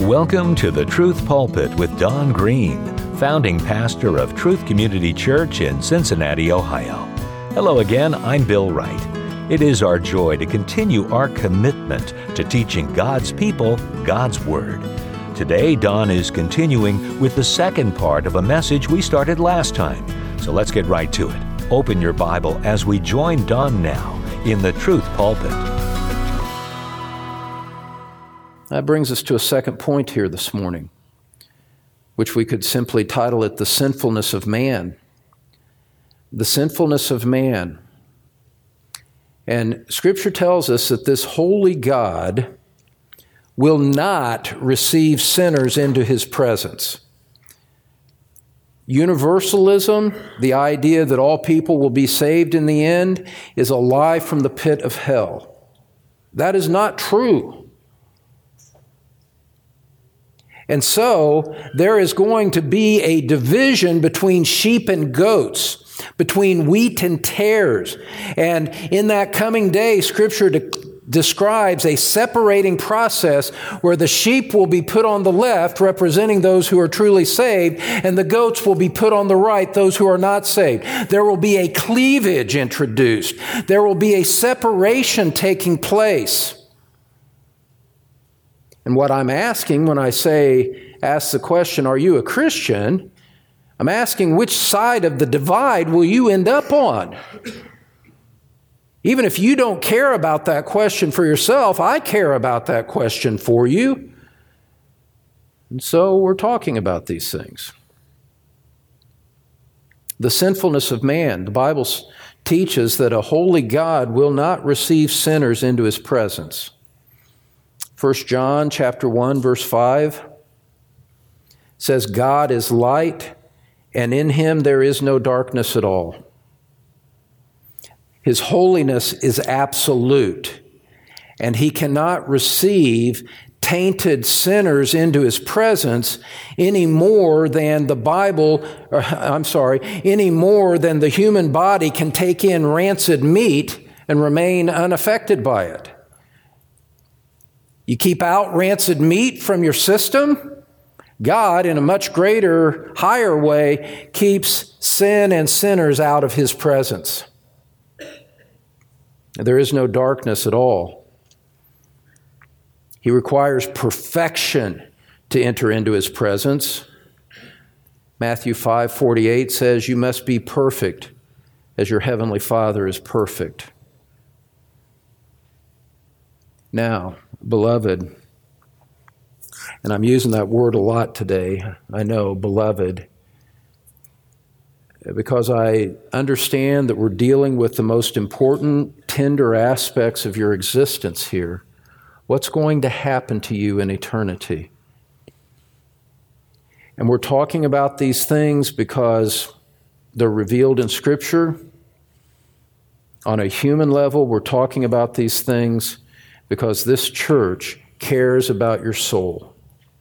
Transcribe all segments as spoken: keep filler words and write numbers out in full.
Welcome to the Truth Pulpit with Don Green, founding pastor of Truth Community Church in Cincinnati, Ohio. Hello again, I'm Bill Wright. It is our joy to continue our commitment to teaching God's people God's Word. Today, Don is continuing with the second part of a message we started last time. So let's get right to it. Open your Bible as we join Don now in the Truth Pulpit. That brings us to a second point here this morning, which we could simply title it, The Sinfulness of Man. The sinfulness of man. And Scripture tells us that this holy God will not receive sinners into His presence. Universalism, the idea that all people will be saved in the end, is a lie from the pit of hell. That is not true. And so, there is going to be a division between sheep and goats, between wheat and tares. And in that coming day, Scripture de- describes a separating process where the sheep will be put on the left, representing those who are truly saved, and the goats will be put on the right, those who are not saved. There will be a cleavage introduced. There will be a separation taking place. And what I'm asking when I say, ask the question, are you a Christian? I'm asking, which side of the divide will you end up on? Even if you don't care about that question for yourself, I care about that question for you. And so we're talking about these things. The sinfulness of man. The Bible teaches that a holy God will not receive sinners into His presence. First John chapter one, verse five says, God is light, and in Him there is no darkness at all. His holiness is absolute, and He cannot receive tainted sinners into His presence any more than the Bible, or, I'm sorry, any more than the human body can take in rancid meat and remain unaffected by it. You keep out rancid meat from your system, God, in a much greater, higher way, keeps sin and sinners out of His presence. There is no darkness at all. He requires perfection to enter into His presence. Matthew five forty-eight says, you must be perfect as your heavenly Father is perfect. Now, beloved, and I'm using that word a lot today, I know, beloved, because I understand that we're dealing with the most important, tender aspects of your existence here. What's going to happen to you in eternity? And we're talking about these things because they're revealed in Scripture. On a human level, we're talking about these things because this church cares about your soul.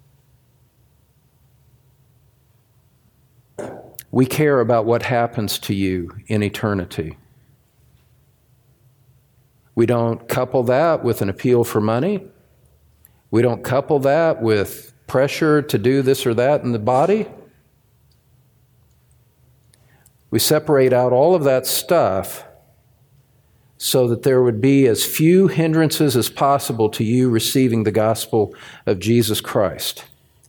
We care about what happens to you in eternity. We don't couple that with an appeal for money. We don't couple that with pressure to do this or that in the body. We separate out all of that stuff so that there would be as few hindrances as possible to you receiving the gospel of Jesus Christ.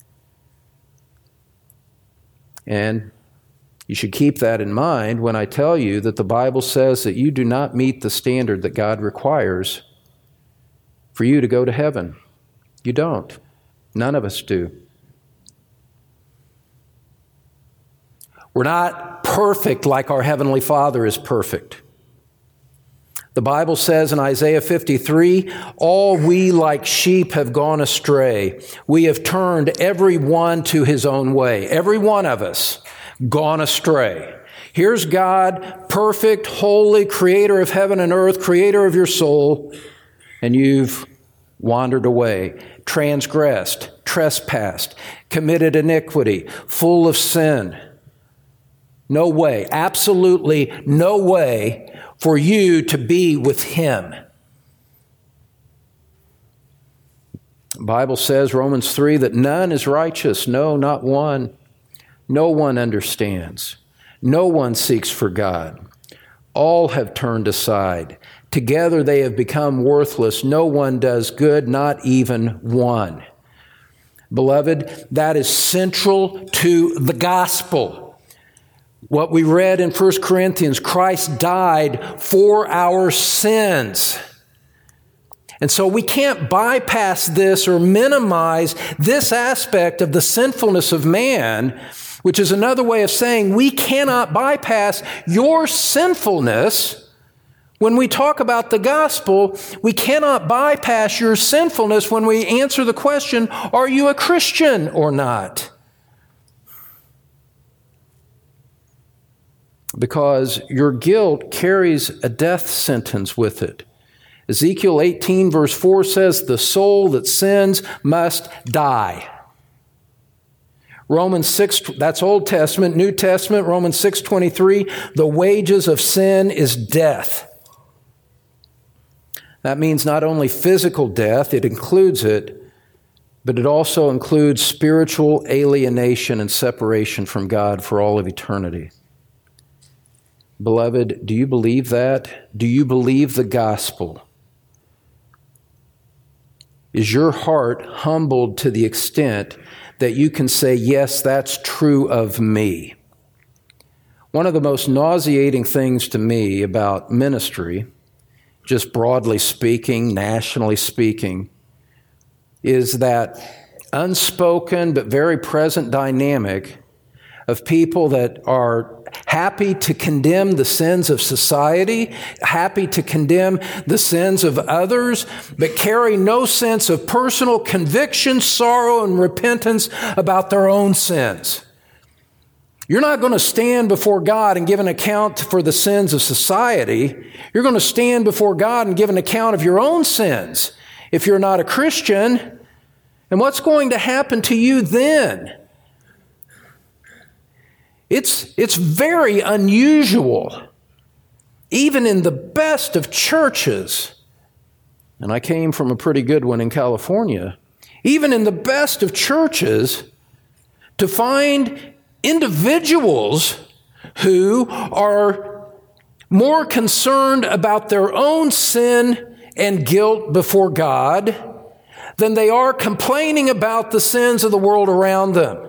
And you should keep that in mind when I tell you that the Bible says that you do not meet the standard that God requires for you to go to heaven. You don't. None of us do. We're not perfect like our Heavenly Father is perfect. The Bible says in Isaiah fifty-three, all we like sheep have gone astray. We have turned every one to his own way. Every one of us gone astray. Here's God, perfect, holy, creator of heaven and earth, creator of your soul, and you've wandered away, transgressed, trespassed, committed iniquity, full of sin. No way, absolutely no way for you to be with Him. The Bible says, Romans three, that none is righteous. No, not one. No one understands. No one seeks for God. All have turned aside. Together they have become worthless. No one does good, not even one. Beloved, that is central to the gospel. What we read in First Corinthians, Christ died for our sins. And so we can't bypass this or minimize this aspect of the sinfulness of man, which is another way of saying we cannot bypass your sinfulness. When we talk about the gospel, we cannot bypass your sinfulness when we answer the question, are you a Christian or not? Because your guilt carries a death sentence with it. Ezekiel eighteen verse four says, the soul that sins must die. Romans six, that's Old Testament. New Testament, Romans six twenty-three, the wages of sin is death. That means not only physical death, it includes it, but it also includes spiritual alienation and separation from God for all of eternity. Beloved, do you believe that? Do you believe the gospel? Is your heart humbled to the extent that you can say, yes, that's true of me? One of the most nauseating things to me about ministry, just broadly speaking, nationally speaking, is that unspoken but very present dynamic of people that are happy to condemn the sins of society, happy to condemn the sins of others, but carry no sense of personal conviction, sorrow, and repentance about their own sins. You're not going to stand before God and give an account for the sins of society. You're going to stand before God and give an account of your own sins if you're not a Christian. And what's going to happen to you then? It's, it's very unusual, even in the best of churches, and I came from a pretty good one in California, even in the best of churches, to find individuals who are more concerned about their own sin and guilt before God than they are complaining about the sins of the world around them.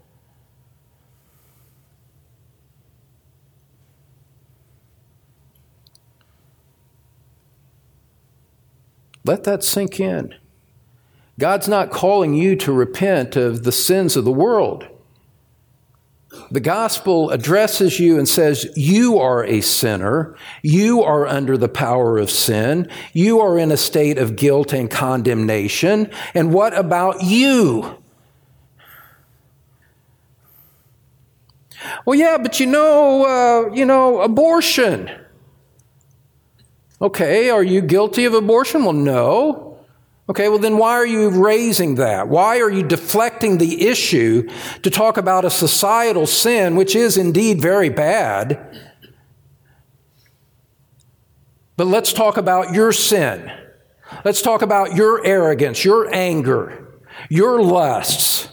Let that sink in. God's not calling you to repent of the sins of the world. The gospel addresses you and says, you are a sinner. You are under the power of sin. You are in a state of guilt and condemnation. And what about you? Well, yeah, but you know, uh, you know, abortion. Okay, are you guilty of abortion? Well, no. Okay, well then why are you raising that? Why are you deflecting the issue to talk about a societal sin, which is indeed very bad? But let's talk about your sin. Let's talk about your arrogance, your anger, your lusts.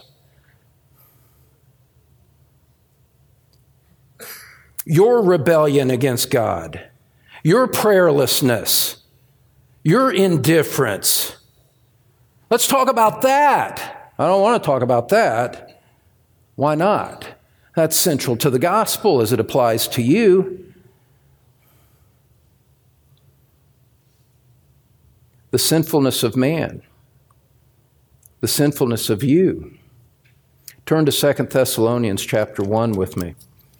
Your rebellion against God. Your prayerlessness, your indifference. Let's talk about that. I don't want to talk about that. Why not? That's central to the gospel as it applies to you. The sinfulness of man. The sinfulness of you. Turn to Second Thessalonians chapter one with me.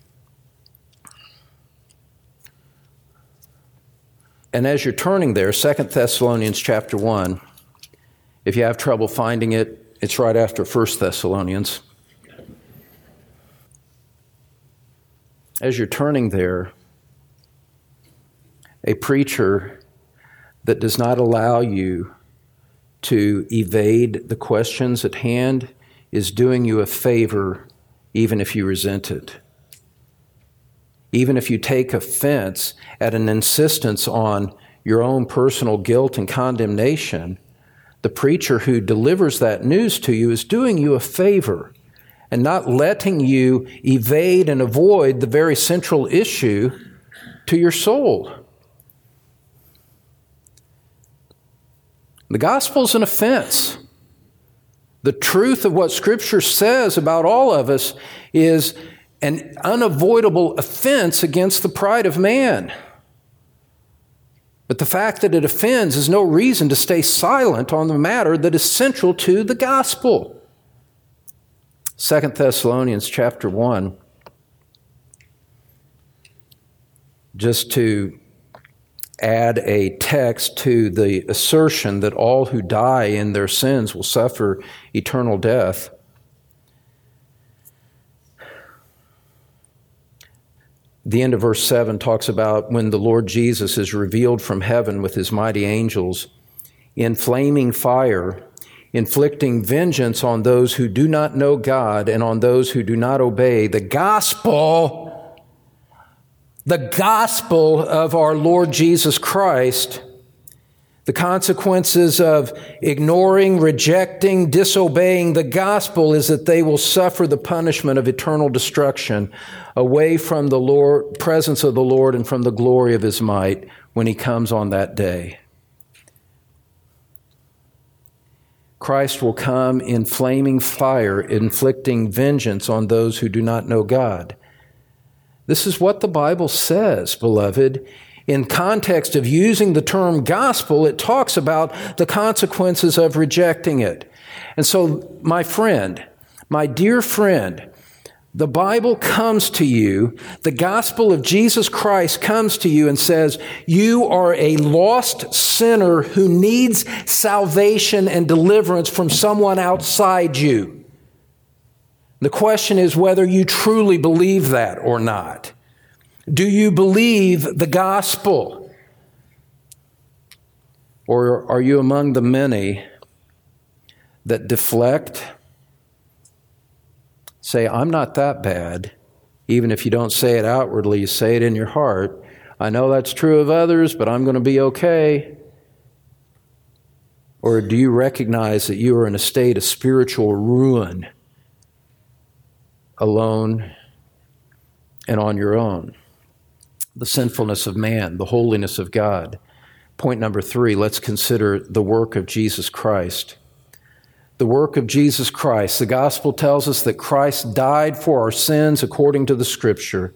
And as you're turning there, Second Thessalonians chapter one, if you have trouble finding it, it's right after First Thessalonians. As you're turning there, a preacher that does not allow you to evade the questions at hand is doing you a favor, even if you resent it. Even if you take offense at an insistence on your own personal guilt and condemnation, The preacher who delivers that news to you is doing you a favor and not letting you evade and avoid the very central issue to your soul. The gospel is an offense. The truth of what Scripture says about all of us is an unavoidable offense against the pride of man. But the fact that it offends is no reason to stay silent on the matter that is central to the gospel. Second Thessalonians chapter one, just to add a text to the assertion that all who die in their sins will suffer eternal death. The end of verse seven talks about when the Lord Jesus is revealed from heaven with his mighty angels in flaming fire, inflicting vengeance on those who do not know God and on those who do not obey the gospel, the gospel of our Lord Jesus Christ. The consequences of ignoring, rejecting, disobeying the gospel is that they will suffer the punishment of eternal destruction away from the Lord, presence of the Lord and from the glory of his might when he comes on that day. Christ will come in flaming fire, inflicting vengeance on those who do not know God. This is what the Bible says, beloved. In context of using the term gospel, it talks about the consequences of rejecting it. And so, my friend, my dear friend, the Bible comes to you, the gospel of Jesus Christ comes to you and says, you are a lost sinner who needs salvation and deliverance from someone outside you. The question is whether you truly believe that or not. Do you believe the gospel? Or are you among the many that deflect? Say, I'm not that bad. Even if you don't say it outwardly, you say it in your heart. I know that's true of others, but I'm going to be okay. Or do you recognize that you are in a state of spiritual ruin, alone and on your own? The sinfulness of man, the holiness of God. Point number three, let's consider the work of Jesus Christ. The work of Jesus Christ. The gospel tells us that Christ died for our sins according to the Scripture.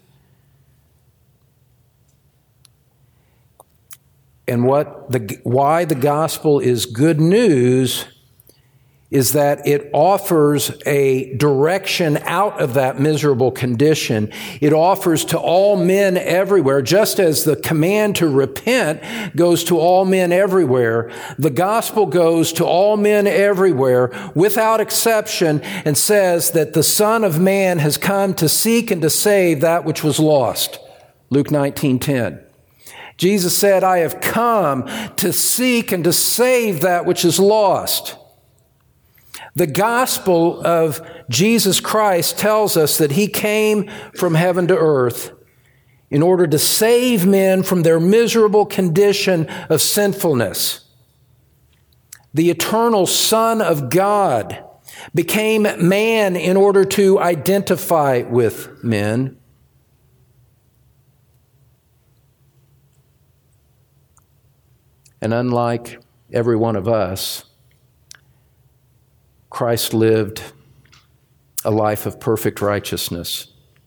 And what the why the gospel is good news is that it offers a direction out of that miserable condition. It offers to all men everywhere, just as the command to repent goes to all men everywhere, the gospel goes to all men everywhere without exception and says that the Son of Man has come to seek and to save that which was lost. Luke nineteen ten. Jesus said, I have come to seek and to save that which is lost. The gospel of Jesus Christ tells us that he came from heaven to earth in order to save men from their miserable condition of sinfulness. The eternal Son of God became man in order to identify with men. And unlike every one of us, Christ lived a life of perfect righteousness.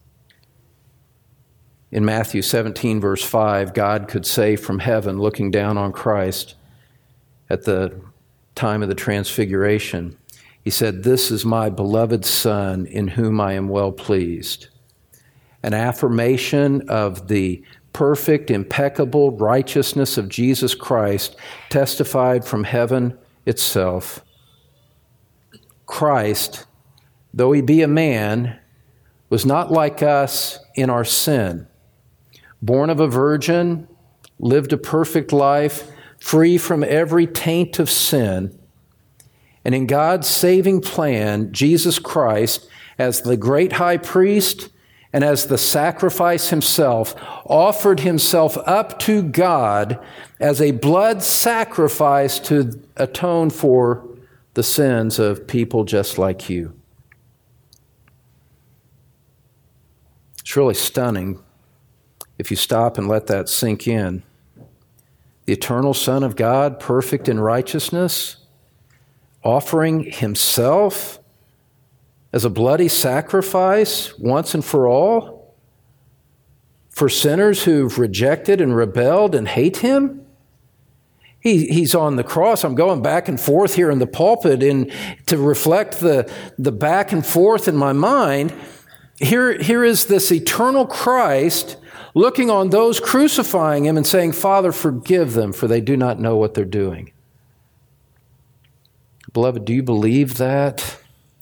In Matthew seventeen, verse five, God could say from heaven, looking down on Christ at the time of the transfiguration, he said, this is my beloved Son in whom I am well pleased. An affirmation of the perfect, impeccable righteousness of Jesus Christ testified from heaven itself. Christ, though he be a man, was not like us in our sin. Born of a virgin, lived a perfect life, free from every taint of sin. And in God's saving plan, Jesus Christ, as the great high priest and as the sacrifice himself, offered himself up to God as a blood sacrifice to atone for the sins of people just like you. It's really stunning if you stop and let that sink in. The eternal Son of God, perfect in righteousness, offering himself as a bloody sacrifice once and for all for sinners who've rejected and rebelled and hate him. He, he's on the cross. I'm going back and forth here in the pulpit in, to reflect the, the back and forth in my mind. Here, here is this eternal Christ looking on those crucifying him and saying, Father, forgive them, for they do not know what they're doing. Beloved, do you believe that?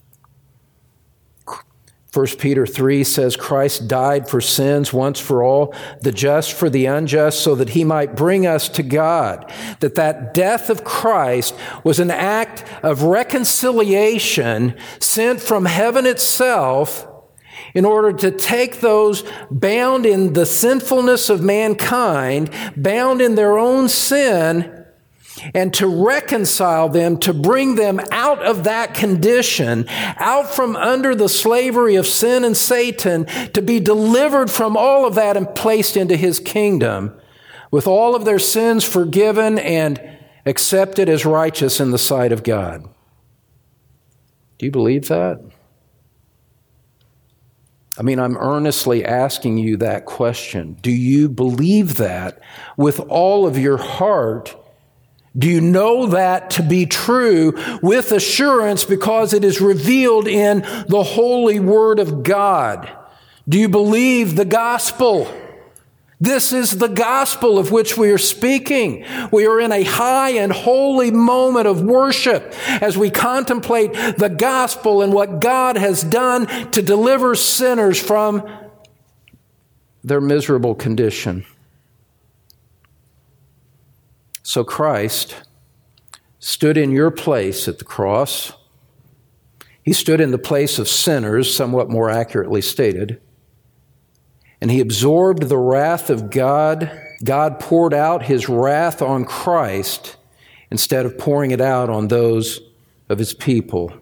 First Peter three says, Christ died for sins once for all, the just for the unjust, so that he might bring us to God. That that death of Christ was an act of reconciliation sent from heaven itself in order to take those bound in the sinfulness of mankind, bound in their own sin, and to reconcile them, to bring them out of that condition, out from under the slavery of sin and Satan, to be delivered from all of that and placed into his kingdom, with all of their sins forgiven and accepted as righteous in the sight of God. Do you believe that? I mean, I'm earnestly asking you that question. Do you believe that with all of your heart? Do you know that to be true with assurance because it is revealed in the holy Word of God? Do you believe the gospel? This is the gospel of which we are speaking. We are in a high and holy moment of worship as we contemplate the gospel and what God has done to deliver sinners from their miserable condition. So Christ stood in your place at the cross. He stood in the place of sinners, somewhat more accurately stated. And he absorbed the wrath of God. God poured out his wrath on Christ instead of pouring it out on those of his people.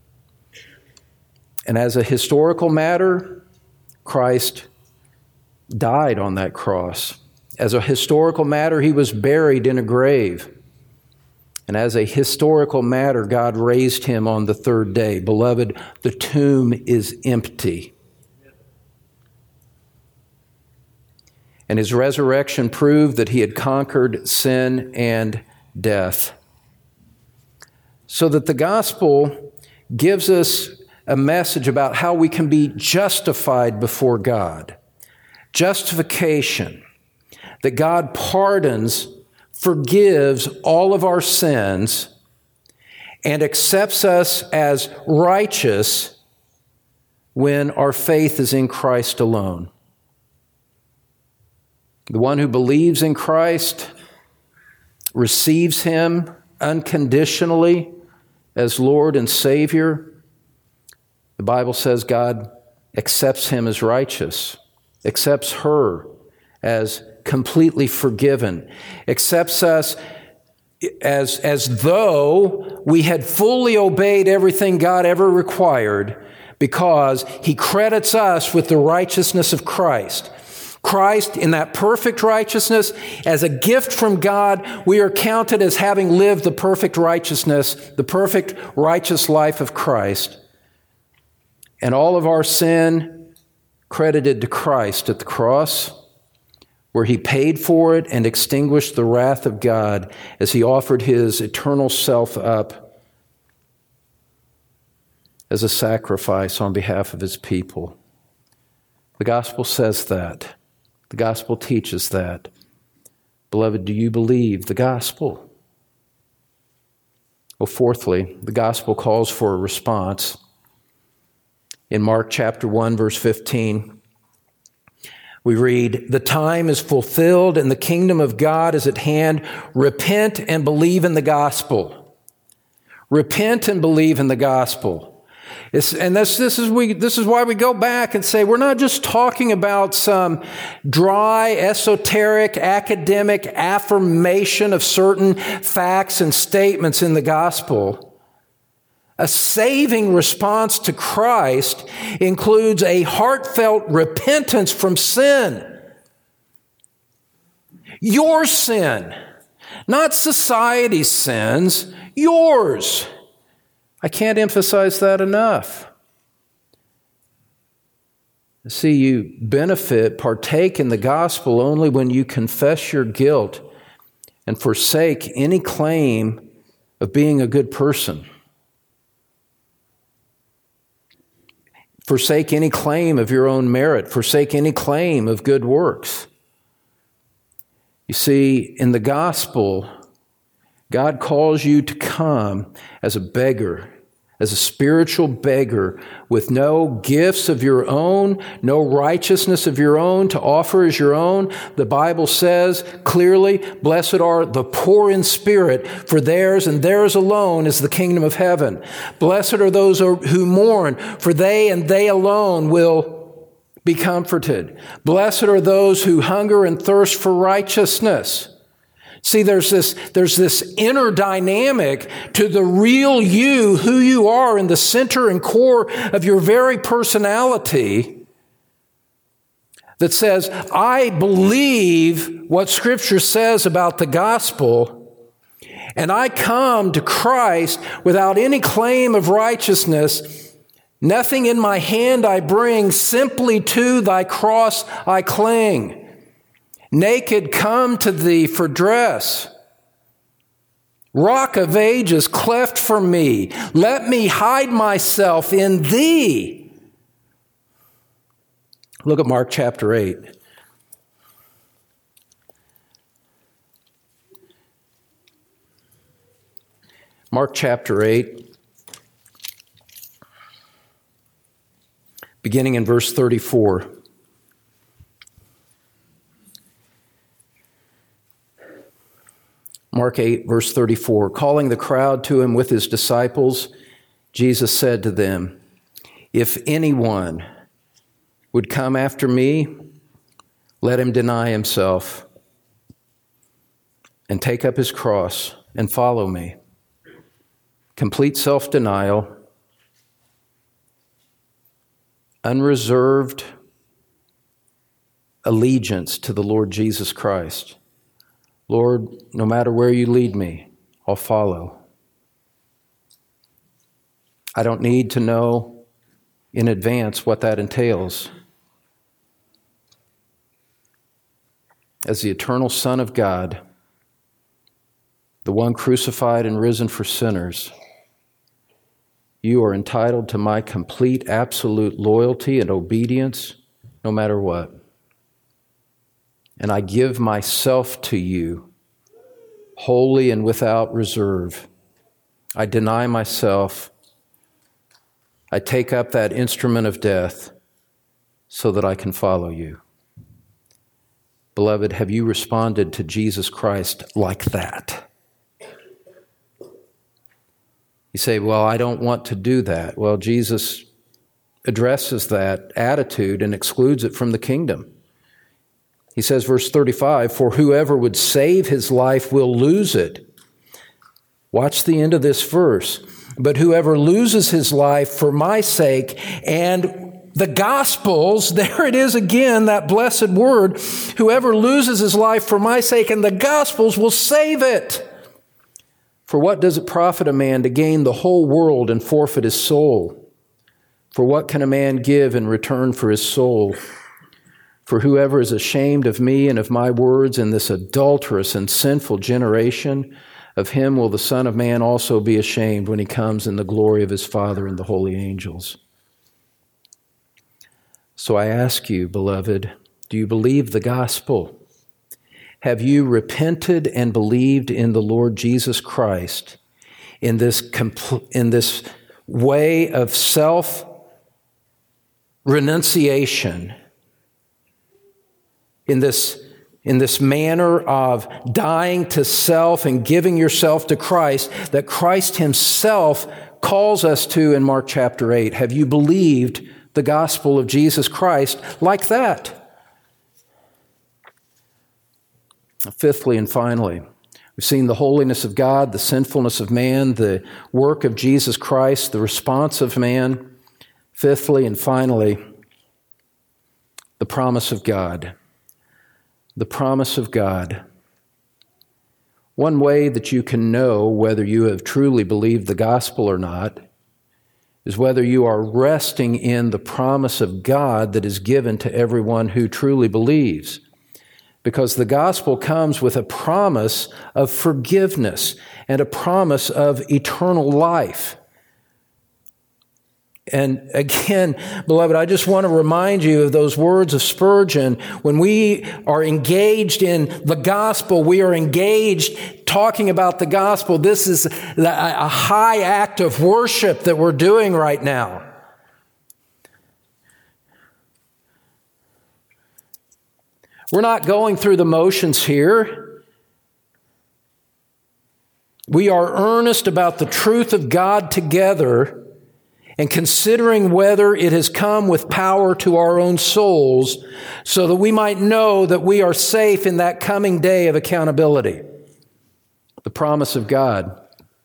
And as a historical matter, Christ died on that cross. As a historical matter, he was buried in a grave. And as a historical matter, God raised him on the third day. Beloved, the tomb is empty. And his resurrection proved that he had conquered sin and death. So that the gospel gives us a message about how we can be justified before God. Justification. That God pardons, forgives all of our sins, and accepts us as righteous when our faith is in Christ alone. The one who believes in Christ receives him unconditionally as Lord and Savior. The Bible says God accepts him as righteous, accepts her as completely forgiven, accepts us as, as though we had fully obeyed everything God ever required, because he credits us with the righteousness of Christ. Christ, in that perfect righteousness, as a gift from God, we are counted as having lived the perfect righteousness, the perfect righteous life of Christ. And all of our sin credited to Christ at the cross, where he paid for it and extinguished the wrath of God as he offered his eternal self up as a sacrifice on behalf of his people. The gospel says that. The gospel teaches that. Beloved, do you believe the gospel? Well, fourthly, the gospel calls for a response. In Mark chapter one, verse fifteen, we read, "The time is fulfilled and the kingdom of God is at hand. Repent and believe in the gospel." Repent and believe in the gospel. It's, and this, this, is we, this is why we go back and say we're not just talking about some dry, esoteric, academic affirmation of certain facts and statements in the gospel. A saving response to Christ includes a heartfelt repentance from sin. Your sin, not society's sins, yours. I can't emphasize that enough. See, you benefit, partake in the gospel only when you confess your guilt and forsake any claim of being a good person. Forsake any claim of your own merit. Forsake any claim of good works. You see, in the gospel, God calls you to come as a beggar, as a spiritual beggar with no gifts of your own, no righteousness of your own to offer as your own. The Bible says clearly, blessed are the poor in spirit, for theirs and theirs alone is the kingdom of heaven. Blessed are those who mourn, for they and they alone will be comforted. Blessed are those who hunger and thirst for righteousness. See, there's this, there's this inner dynamic to the real you, who you are in the center and core of your very personality that says, I believe what Scripture says about the gospel, and I come to Christ without any claim of righteousness. Nothing in my hand I bring, simply to thy cross I cling. Naked come to thee for dress. Rock of ages, cleft for me. Let me hide myself in thee. Look at Mark chapter eight. Mark chapter eight, beginning in verse thirty-four. Mark eight, verse thirty-four, calling the crowd to him with his disciples, Jesus said to them, if anyone would come after me, let him deny himself and take up his cross and follow me. Complete self-denial, unreserved allegiance to the Lord Jesus Christ. Lord, no matter where you lead me, I'll follow. I don't need to know in advance what that entails. As the eternal Son of God, the one crucified and risen for sinners, you are entitled to my complete, absolute loyalty and obedience, no matter what. And I give myself to you, wholly and without reserve. I deny myself. I take up that instrument of death so that I can follow you. Beloved, have you responded to Jesus Christ like that? You say, well, I don't want to do that. Well, Jesus addresses that attitude and excludes it from the kingdom. He says, verse thirty-five, for whoever would save his life will lose it. Watch the end of this verse. But whoever loses his life for my sake and the Gospels, there it is again, that blessed word, whoever loses his life for my sake and the Gospels will save it. For what does it profit a man to gain the whole world and forfeit his soul? For what can a man give in return for his soul? For whoever is ashamed of me and of my words in this adulterous and sinful generation, of him will the Son of Man also be ashamed when he comes in the glory of his Father and the holy angels. So I ask you, beloved, do you believe the gospel? Have you repented and believed in the Lord Jesus Christ in this compl- in this way of self-renunciation? In this, in this manner of dying to self and giving yourself to Christ, that Christ himself calls us to in Mark chapter eight. Have you believed the gospel of Jesus Christ like that? Fifthly and finally, we've seen the holiness of God, the sinfulness of man, the work of Jesus Christ, the response of man. Fifthly and finally, the promise of God. The promise of God. One way that you can know whether you have truly believed the gospel or not is whether you are resting in the promise of God that is given to everyone who truly believes. Because the gospel comes with a promise of forgiveness and a promise of eternal life. And again, beloved, I just want to remind you of those words of Spurgeon. When we are engaged in the gospel, we are engaged talking about the gospel. This is a high act of worship that we're doing right now. We're not going through the motions here. We are earnest about the truth of God together and considering whether it has come with power to our own souls so that we might know that we are safe in that coming day of accountability. The promise of God.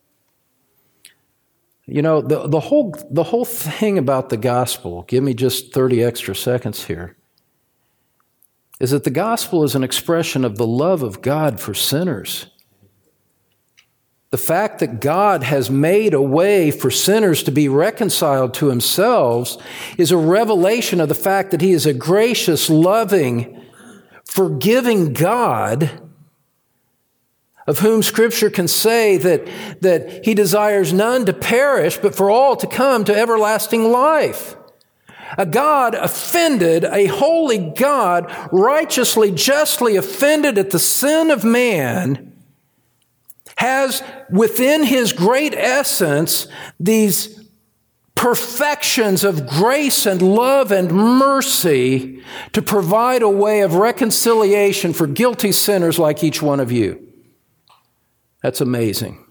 You know, the, the whole, the whole thing about the gospel, give me just thirty extra seconds here, is that the gospel is an expression of the love of God for sinners. The fact that God has made a way for sinners to be reconciled to Himself is a revelation of the fact that He is a gracious, loving, forgiving God of whom Scripture can say that, that He desires none to perish, but for all to come to everlasting life. A God offended, a holy God, righteously, justly offended at the sin of man, has within His great essence these perfections of grace and love and mercy to provide a way of reconciliation for guilty sinners like each one of you. That's amazing.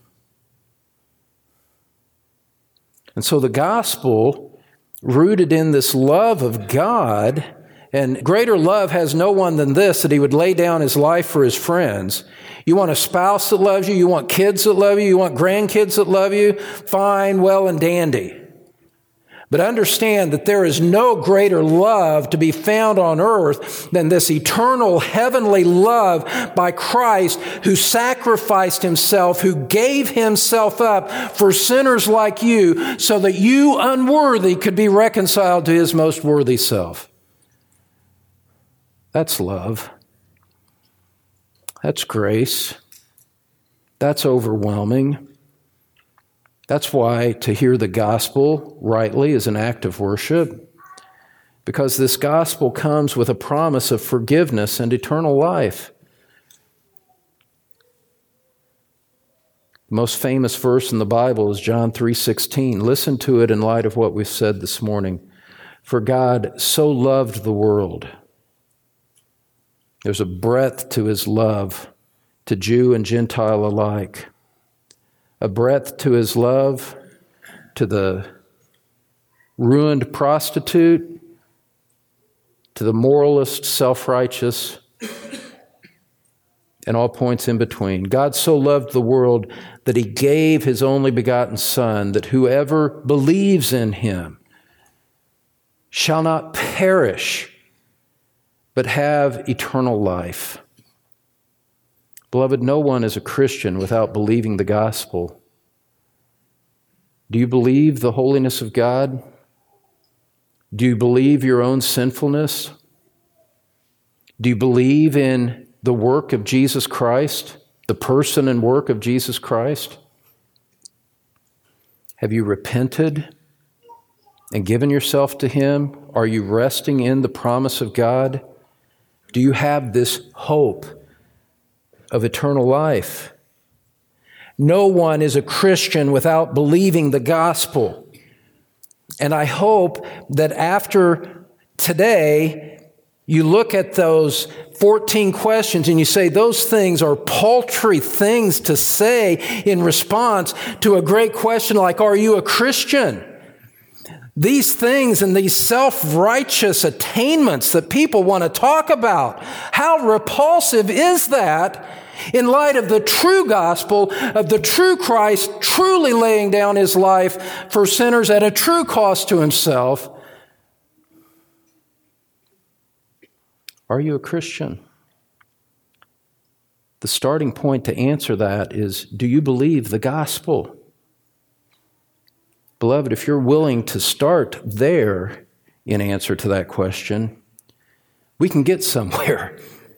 And so the gospel, rooted in this love of God, and greater love has no one than this, that He would lay down His life for His friends. You want a spouse that loves you, you want kids that love you, you want grandkids that love you, fine, well, and dandy. But understand that there is no greater love to be found on earth than this eternal heavenly love by Christ, who sacrificed Himself, who gave Himself up for sinners like you so that you unworthy could be reconciled to His most worthy self. That's love. That's grace. That's overwhelming. That's why to hear the gospel rightly is an act of worship, because this gospel comes with a promise of forgiveness and eternal life. The most famous verse in the Bible is John three sixteen. Listen to it in light of what we've said this morning. For God so loved the world. There's a breadth to His love to Jew and Gentile alike. A breadth to His love to the ruined prostitute, to the moralist, self-righteous, and all points in between. God so loved the world that He gave His only begotten Son, that whoever believes in Him shall not perish, but have eternal life. Beloved, no one is a Christian without believing the gospel. Do you believe the holiness of God? Do you believe your own sinfulness? Do you believe in the work of Jesus Christ, the person and work of Jesus Christ? Have you repented and given yourself to Him? Are you resting in the promise of God? Do you have this hope of eternal life? No one is a Christian without believing the gospel. And I hope that after today, You look at those fourteen questions and you say, those things are paltry things to say in response to a great question like, are you a Christian? These things and these self-righteous attainments that people want to talk about, how repulsive is that in light of the true gospel of the true Christ truly laying down his life for sinners at a true cost to himself? Are you a Christian? The starting point to answer that is, do you believe the gospel? Beloved, if you're willing to start there in answer to that question, we can get somewhere.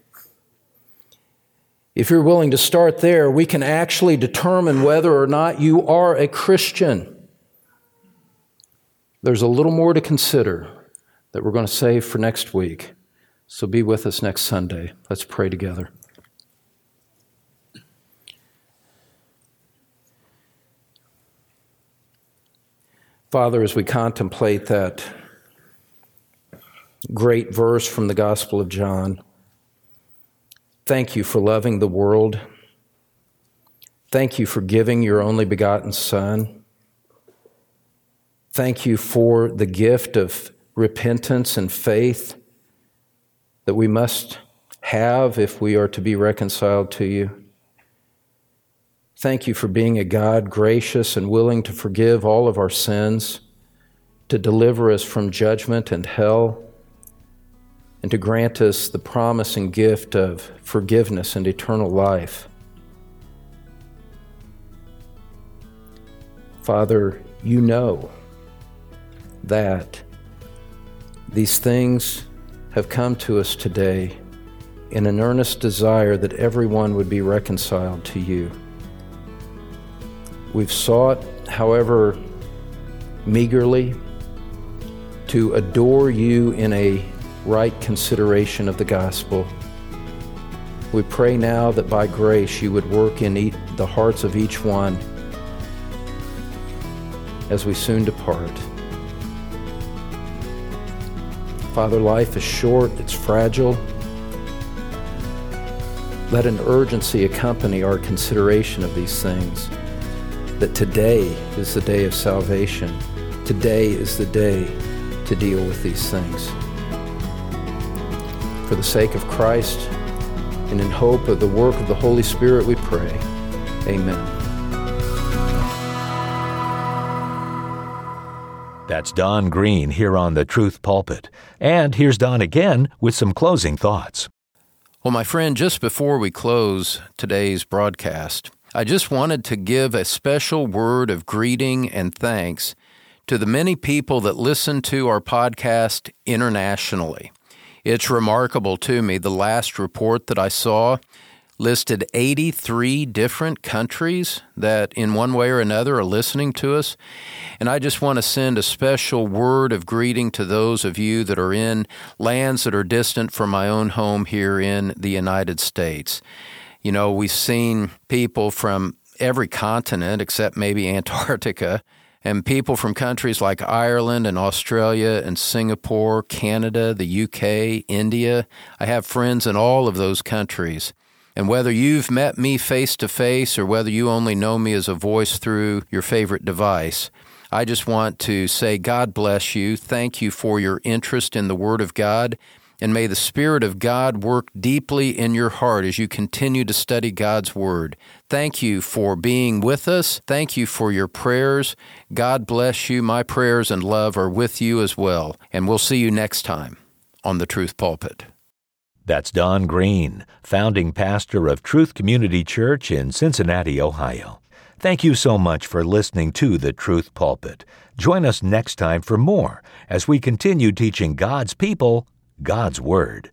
If you're willing to start there, we can actually determine whether or not you are a Christian. There's a little more to consider that we're going to save for next week. So be with us next Sunday. Let's pray together. Father, as we contemplate that great verse from the Gospel of John, thank you for loving the world. Thank you for giving your only begotten Son. Thank you for the gift of repentance and faith that we must have if we are to be reconciled to you. Thank you for being a God gracious and willing to forgive all of our sins, to deliver us from judgment and hell, and to grant us the promise and gift of forgiveness and eternal life. Father, you know that these things have come to us today in an earnest desire that everyone would be reconciled to you. We've sought, however meagerly, to adore you in a right consideration of the gospel. We pray now that by grace you would work in e- the hearts of each one as we soon depart. Father, life is short, it's fragile. Let an urgency accompany our consideration of these things, that today is the day of salvation. Today is the day to deal with these things. For the sake of Christ and in hope of the work of the Holy Spirit, we pray. Amen. That's Don Green here on the Truth Pulpit. And here's Don again with some closing thoughts. Well, my friend, just before we close today's broadcast, I just wanted to give a special word of greeting and thanks to the many people that listen to our podcast internationally. It's remarkable to me. The last report that I saw listed eighty-three different countries that in one way or another are listening to us. And I just want to send a special word of greeting to those of you that are in lands that are distant from my own home here in the United States. You know, we've seen people from every continent except maybe Antarctica, and people from countries like Ireland and Australia and Singapore, Canada, the U K, India. I have friends in all of those countries. And whether you've met me face-to-face or whether you only know me as a voice through your favorite device, I just want to say God bless you. Thank you for your interest in the Word of God. And may the Spirit of God work deeply in your heart as you continue to study God's Word. Thank you for being with us. Thank you for your prayers. God bless you. My prayers and love are with you as well. And we'll see you next time on the Truth Pulpit. That's Don Green, founding pastor of Truth Community Church in Cincinnati, Ohio. Thank you so much for listening to the Truth Pulpit. Join us next time for more as we continue teaching God's people God's Word.